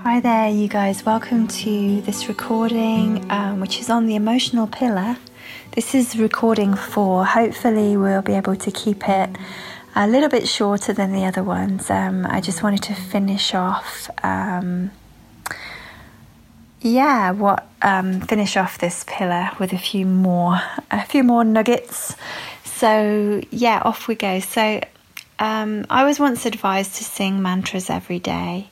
Hi there, you guys. Welcome to this recording, which is on the emotional pillar. This is recording 4. Hopefully, we'll be able to keep it a little bit shorter than the other ones. I just wanted to finish off, finish off this pillar with a few more nuggets. So yeah, off we go. So I was once advised to sing mantras every day.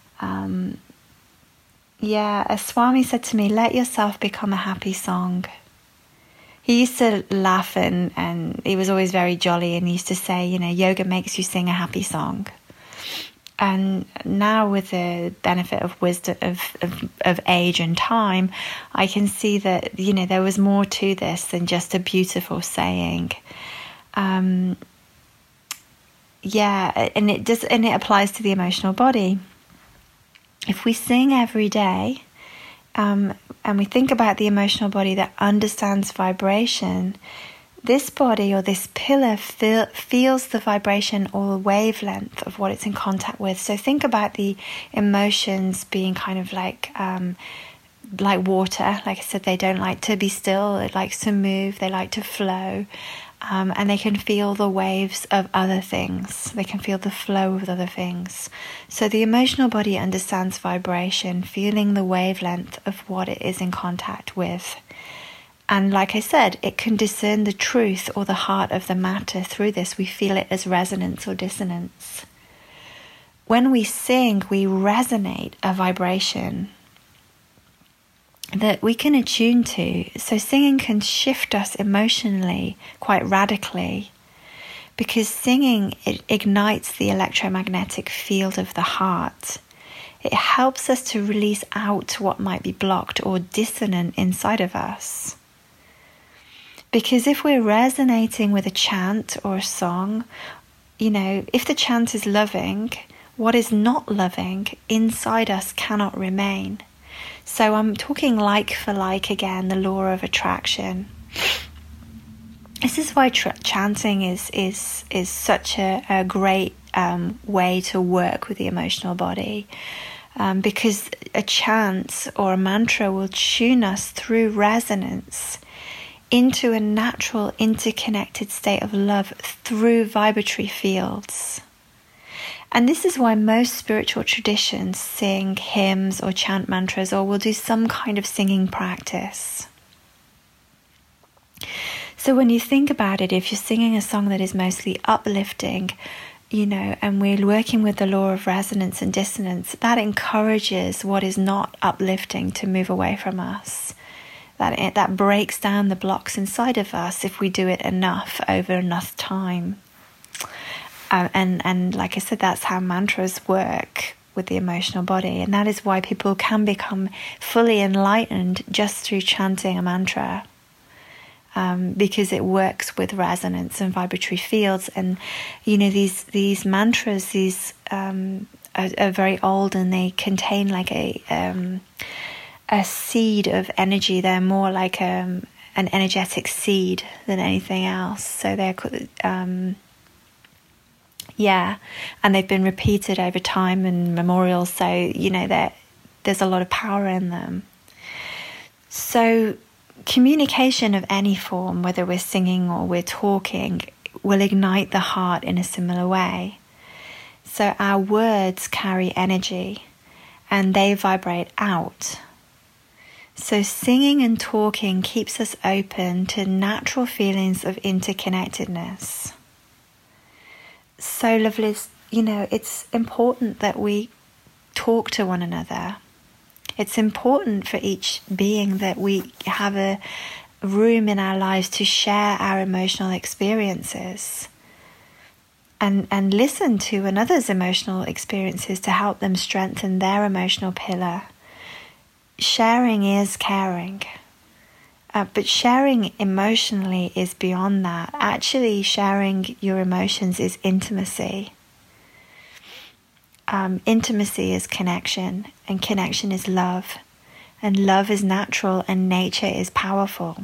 A Swami said to me, let yourself become a happy song. He used to laugh and he was always very jolly, and he used to say, yoga makes you sing a happy song. And now with the benefit of wisdom of age and time, I can see that, there was more to this than just a beautiful saying. And it applies to the emotional body. If we sing every day, and we think about the emotional body that understands vibration, this body or this pillar feels the vibration or the wavelength of what it's in contact with. So think about the emotions being kind of like water. Like I said, they don't like to be still. It likes to move. They like to flow. And they can feel the waves of other things. They can feel the flow of other things. So the emotional body understands vibration, feeling the wavelength of what it is in contact with. And like I said, it can discern the truth or the heart of the matter through this. We feel it as resonance or dissonance. When we sing, we resonate a vibration that we can attune to. So singing can shift us emotionally quite radically, because singing, it ignites the electromagnetic field of the heart. It helps us to release out what might be blocked or dissonant inside of us. Because if we're resonating with a chant or a song, if the chant is loving, what is not loving inside us cannot remain. So I'm talking like for like again, the law of attraction. This is why chanting is such a great way to work with the emotional body, because a chant or a mantra will tune us through resonance into a natural interconnected state of love through vibratory fields. And this is why most spiritual traditions sing hymns or chant mantras, or will do some kind of singing practice. So when you think about it, if you're singing a song that is mostly uplifting, and we're working with the law of resonance and dissonance, that encourages what is not uplifting to move away from us. That breaks down the blocks inside of us if we do it enough over enough time. And like I said, that's how mantras work with the emotional body. And that is why people can become fully enlightened just through chanting a mantra, because it works with resonance and vibratory fields. And, these mantras, are very old, and they contain like a seed of energy. They're more like an energetic seed than anything else. So they're and they've been repeated over time and memorials, so there's a lot of power in them. So communication of any form, whether we're singing or we're talking, will ignite the heart in a similar way. So our words carry energy and they vibrate out. So singing and talking keeps us open to natural feelings of interconnectedness. So lovely, it's important that we talk to one another. It's important for each being that we have a room in our lives to share our emotional experiences and listen to another's emotional experiences to help them strengthen their emotional pillar. Sharing is caring. But sharing emotionally is beyond that. Actually, sharing your emotions is intimacy. Intimacy is connection, and connection is love. And love is natural, and nature is powerful.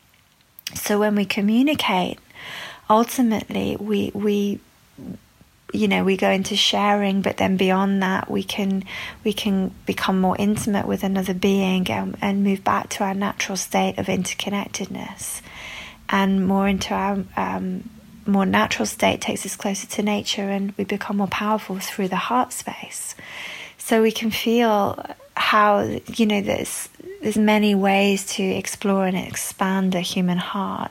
So when we communicate, ultimately we we go into sharing, but then beyond that, we can become more intimate with another being and move back to our natural state of interconnectedness, and more into our more natural state takes us closer to nature, and we become more powerful through the heart space. So we can feel how, there's many ways to explore and expand the human heart.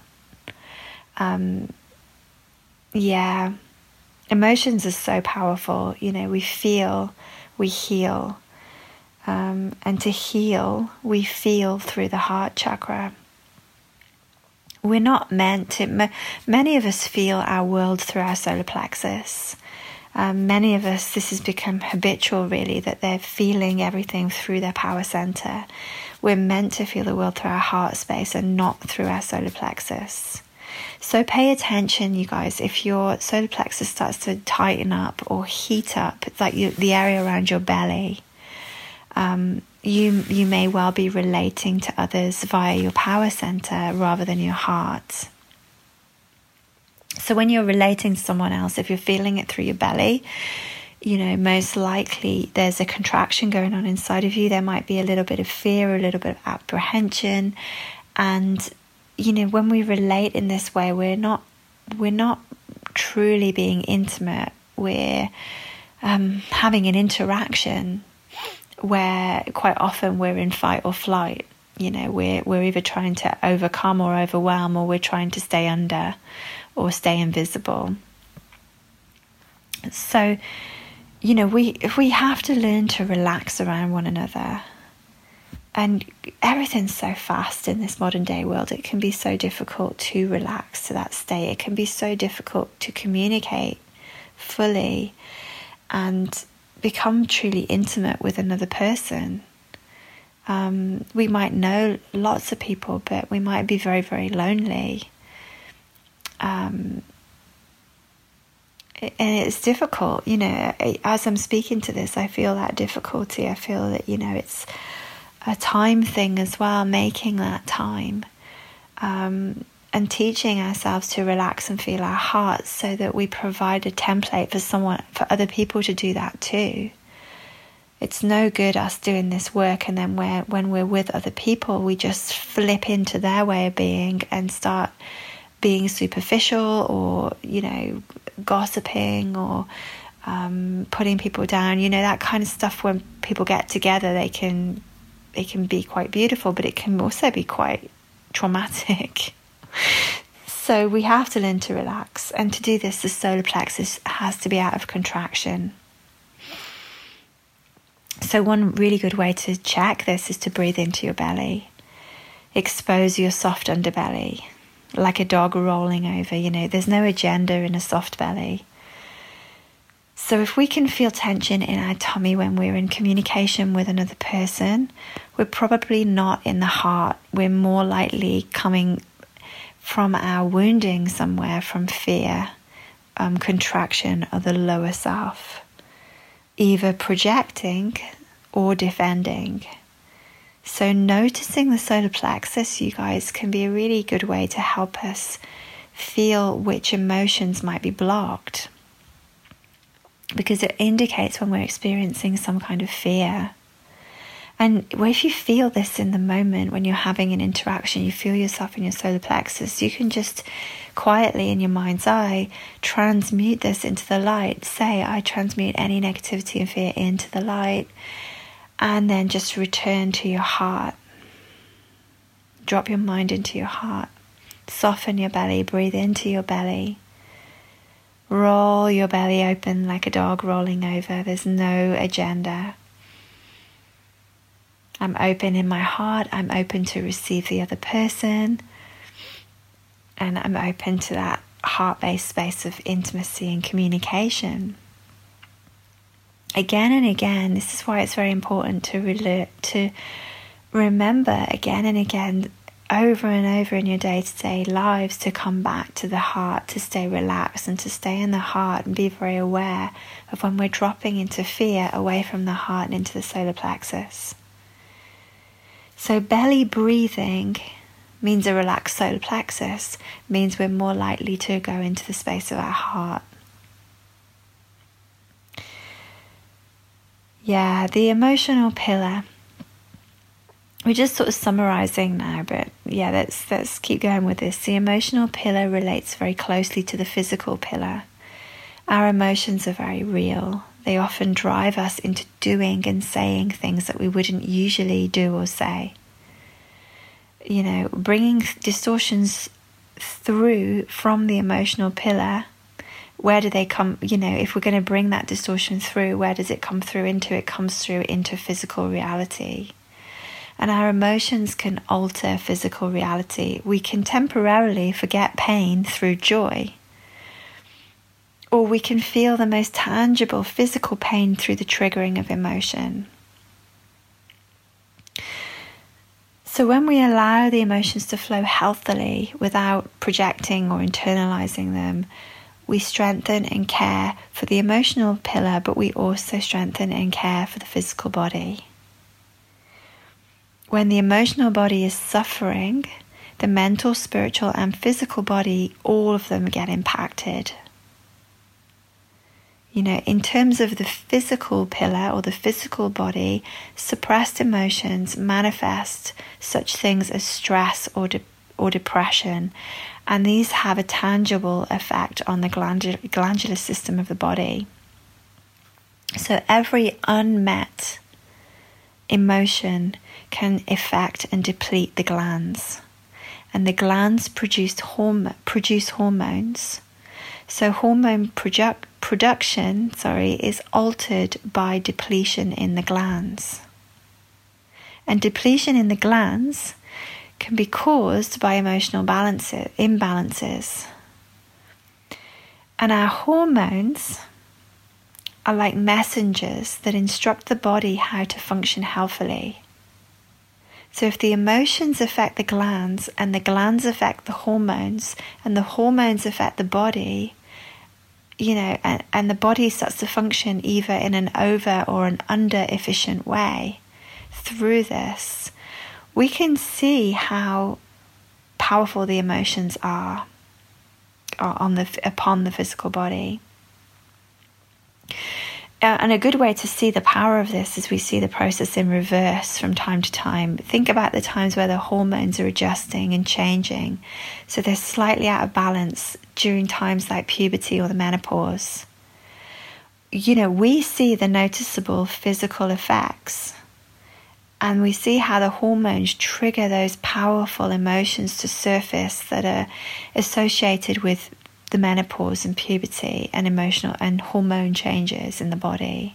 Emotions are so powerful. We feel, we heal. And to heal, we feel through the heart chakra. We're not meant to, many of us feel our world through our solar plexus. Many of us, this has become habitual really, that they're feeling everything through their power center. We're meant to feel the world through our heart space and not through our solar plexus. So pay attention, you guys, if your solar plexus starts to tighten up or heat up, it's like the area around your belly. You may well be relating to others via your power center rather than your heart. So when you're relating to someone else, if you're feeling it through your belly, most likely there's a contraction going on inside of you. There might be a little bit of fear, a little bit of apprehension. And, when we relate in this way, we're not truly being intimate. We're having an interaction where quite often we're in fight or flight. We're either trying to overcome or overwhelm, or we're trying to stay under or stay invisible. So, we have to learn to relax around one another. And everything's so fast in this modern day world. It can be so difficult to relax to that state. It can be so difficult to communicate fully and become truly intimate with another person. We might know lots of people, but we might be very, very lonely. And it's difficult, as I'm speaking to this, I feel that difficulty. I feel that, it's a time thing as well, making that time, and teaching ourselves to relax and feel our hearts, so that we provide a template for other people to do that too. It's no good us doing this work and then when we're with other people, we just flip into their way of being and start being superficial or, gossiping or putting people down. That kind of stuff. When people get together, they can be quite beautiful, but it can also be quite traumatic. So we have to learn to relax. And to do this, the solar plexus has to be out of contraction. So one really good way to check this is to breathe into your belly. Expose your soft underbelly, like a dog rolling over. There's no agenda in a soft belly. So if we can feel tension in our tummy when we're in communication with another person, we're probably not in the heart. We're more likely coming from our wounding somewhere, from fear, contraction, or the lower self, either projecting or defending. So noticing the solar plexus, you guys, can be a really good way to help us feel which emotions might be blocked, because it indicates when we're experiencing some kind of fear. And if you feel this in the moment when you're having an interaction, you feel yourself in your solar plexus, you can just quietly in your mind's eye transmute this into the light. Say, I transmute any negativity and fear into the light, and then just return to your heart. Drop your mind into your heart. Soften your belly, breathe into your belly. Roll your belly open like a dog rolling over. There's no agenda. I'm open in my heart. I'm open to receive the other person. And I'm open to that heart-based space of intimacy and communication. Again and again, this is why it's very important to remember again and again, over and over in your day-to-day lives, to come back to the heart, to stay relaxed and to stay in the heart, and be very aware of when we're dropping into fear away from the heart and into the solar plexus. So belly breathing means a relaxed solar plexus, means we're more likely to go into the space of our heart. Yeah, the emotional pillar. We're just sort of summarizing now, but yeah, let's keep going with this. The emotional pillar relates very closely to the physical pillar. Our emotions are very real. They often drive us into doing and saying things that we wouldn't usually do or say. You know, bringing distortions through from the emotional pillar, where do they come? You know, if we're going to bring that distortion through, where does it come through into? It comes through into physical reality. And our emotions can alter physical reality. We can temporarily forget pain through joy. Or we can feel the most tangible physical pain through the triggering of emotion. So when we allow the emotions to flow healthily without projecting or internalizing them, we strengthen and care for the emotional pillar, but we also strengthen and care for the physical body. When the emotional body is suffering, the mental, spiritual, and physical body, all of them get impacted. You know, in terms of the physical pillar or the physical body, suppressed emotions manifest such things as stress or depression, and these have a tangible effect on the glandular system of the body. So every unmet emotion can affect and deplete the glands, and the glands produce hormones. So hormone production is altered by depletion in the glands, and depletion in the glands can be caused by emotional imbalances. And our hormones are like messengers that instruct the body how to function healthily. So if the emotions affect the glands, and the glands affect the hormones, and the hormones affect the body, you know, and the body starts to function either in an over or an under efficient way through this, we can see how powerful the emotions are upon the physical body. And a good way to see the power of this is we see the process in reverse from time to time. Think about the times where the hormones are adjusting and changing. So they're slightly out of balance during times like puberty or the menopause. You know, we see the noticeable physical effects, and we see how the hormones trigger those powerful emotions to surface that are associated with the menopause and puberty and emotional and hormone changes in the body.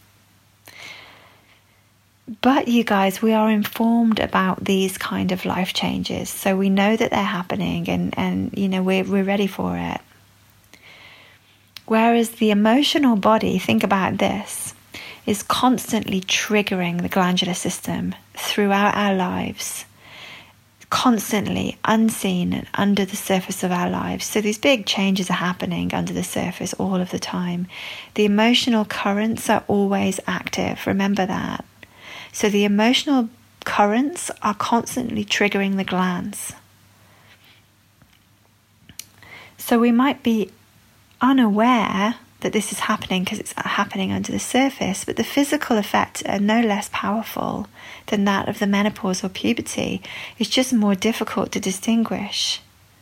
But you guys, we are informed about these kind of life changes, so we know that they're happening, and you know, we're ready for it. Whereas the emotional body, think about this, is constantly triggering the glandular system throughout our lives, constantly unseen and under the surface of our lives. So these big changes are happening under the surface all of the time. The emotional currents are always active, remember that. So the emotional currents are constantly triggering the glands. So we might be unaware that this is happening because it's happening under the surface, but the physical effects are no less powerful than that of the menopause or puberty. It's just more difficult to distinguish.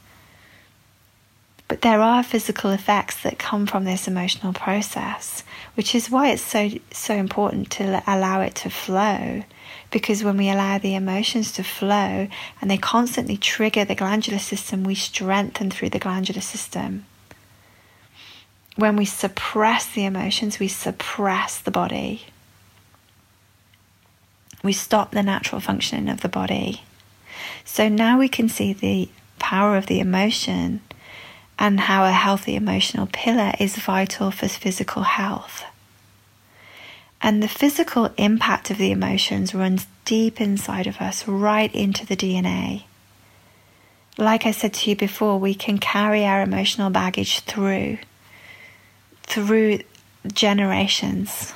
But there are physical effects that come from this emotional process, which is why it's so important to allow it to flow. Because when we allow the emotions to flow and they constantly trigger the glandular system, we strengthen through the glandular system. When we suppress the emotions, we suppress the body. We stop the natural functioning of the body. So now we can see the power of the emotion and how a healthy emotional pillar is vital for physical health. And the physical impact of the emotions runs deep inside of us, right into the DNA. Like I said to you before, we can carry our emotional baggage through generations.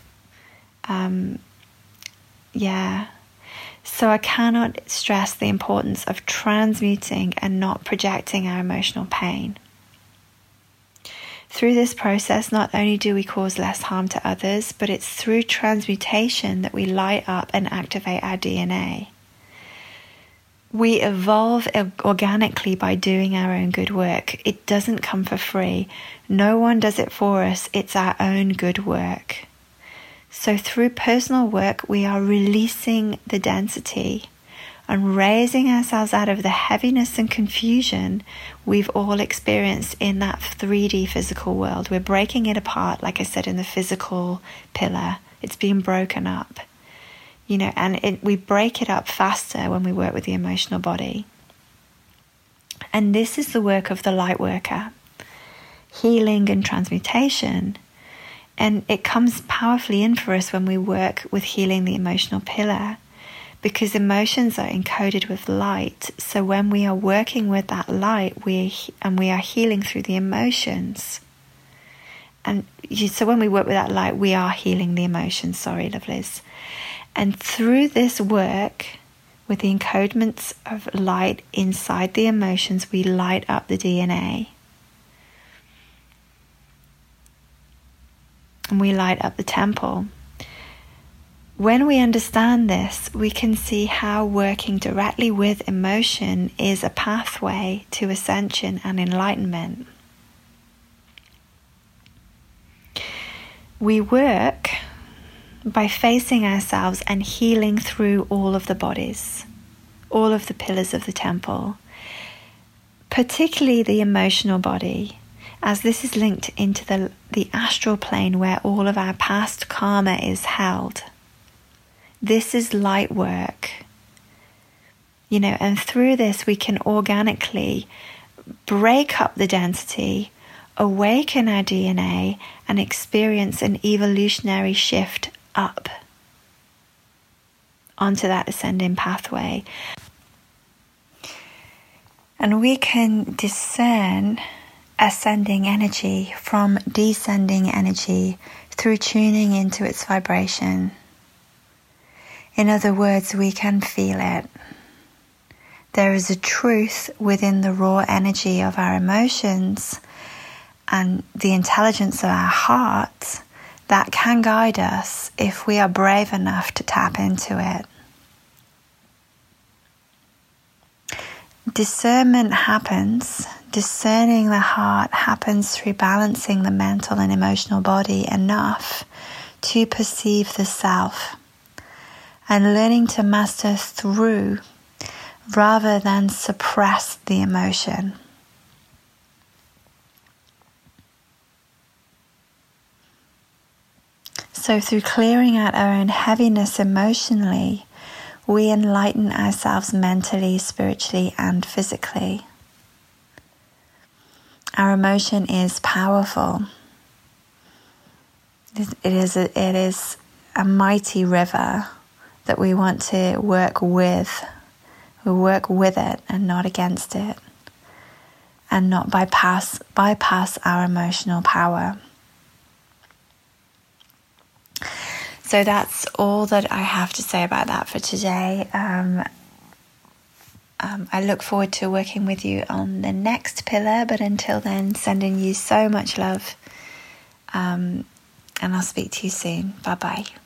So I cannot stress the importance of transmuting and not projecting our emotional pain. Through this process, not only do we cause less harm to others, but it's through transmutation that we light up and activate our DNA. We evolve organically by doing our own good work. It doesn't come for free. No one does it for us. It's our own good work. So through personal work, we are releasing the density and raising ourselves out of the heaviness and confusion we've all experienced in that 3D physical world. We're breaking it apart, like I said, in the physical pillar. It's being broken up. And we break it up faster when we work with the emotional body. And this is the work of the light worker, healing and transmutation. And it comes powerfully in for us when we work with healing the emotional pillar, because emotions are encoded with light. So when we are working with that light, we are healing through the emotions. So when we work with that light, we are healing the emotions. Sorry, lovelies. And through this work, with the encodements of light inside the emotions, we light up the DNA. And we light up the temple. When we understand this, we can see how working directly with emotion is a pathway to ascension and enlightenment. We work by facing ourselves and healing through all of the bodies, all of the pillars of the temple, particularly the emotional body, as this is linked into the astral plane where all of our past karma is held. This is light work, and through this we can organically break up the density, awaken our DNA, and experience an evolutionary shift up onto that ascending pathway. And we can discern ascending energy from descending energy through tuning into its vibration. In other words, we can feel it. There is a truth within the raw energy of our emotions and the intelligence of our heart that can guide us if we are brave enough to tap into it. Discernment happens. Discerning the heart happens through balancing the mental and emotional body enough to perceive the self and learning to master through rather than suppress the emotion. So through clearing out our own heaviness emotionally, we enlighten ourselves mentally, spiritually, and physically. Our emotion is powerful. It is a mighty river that we want to work with. We work with it and not against it, and not bypass our emotional power. So that's all that I have to say about that for today. I look forward to working with you on the next pillar, but until then, sending you so much love, and I'll speak to you soon. Bye-bye.